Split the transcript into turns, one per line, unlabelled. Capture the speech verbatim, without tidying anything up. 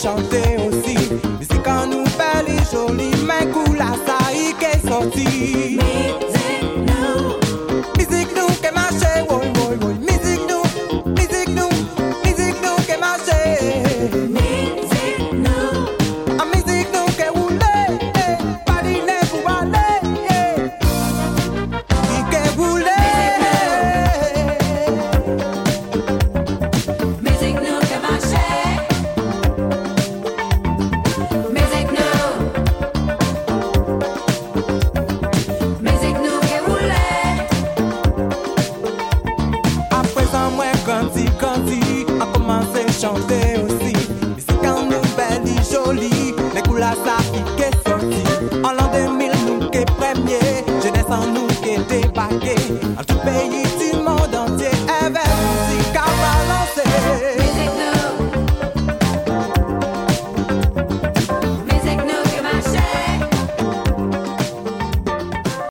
chanter aussi. Musique en nous belle et jolie, mais cool à ça y qu'est sorti. Musique nous, musique nous qui marche, oui, oui, oui. Musique nous, musique nous, musique nous qui marche. Musique nous, ah musique nous qui roule, eh, pas d'iné pour aller, eh, qui qui roule.
Musique nous qui marche. Musique nous, musique nous qui roule.
À présent, moi, grandi, grandi, a commencé à chanter aussi. Musique en nous belle et jolie, mais coula ça qui est sorti. En l'an deux mille, nous qui est premier, jeunesse en nous qui est débarqué. En tout pays du monde entier,